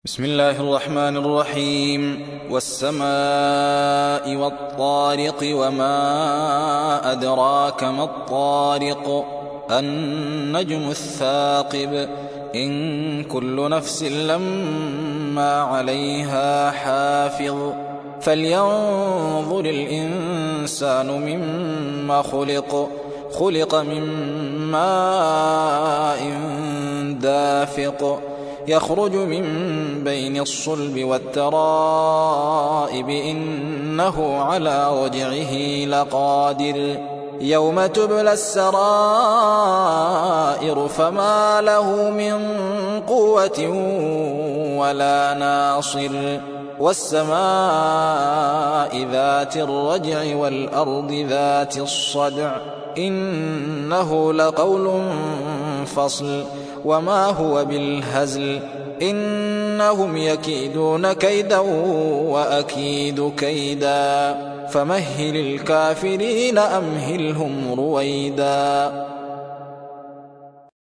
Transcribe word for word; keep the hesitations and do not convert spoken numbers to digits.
بسم الله الرحمن الرحيم والسماء والطارق وما أدراك ما الطارق النجم الثاقب إن كل نفس لما عليها حافظ فلينظر الإنسان مما خلق خلق من ماء دافق يخرج من بين الصلب والترائب إنه على رجعه لقادر يوم تبلى السرائر فما له من قوة ولا ناصر والسماء ذات الرجع والأرض ذات الصدع إنه لقول فصل وما هو بالهزل إنهم يكيدون كيدا وأكيد كيدا فمهل الكافرين أمهلهم رويدا.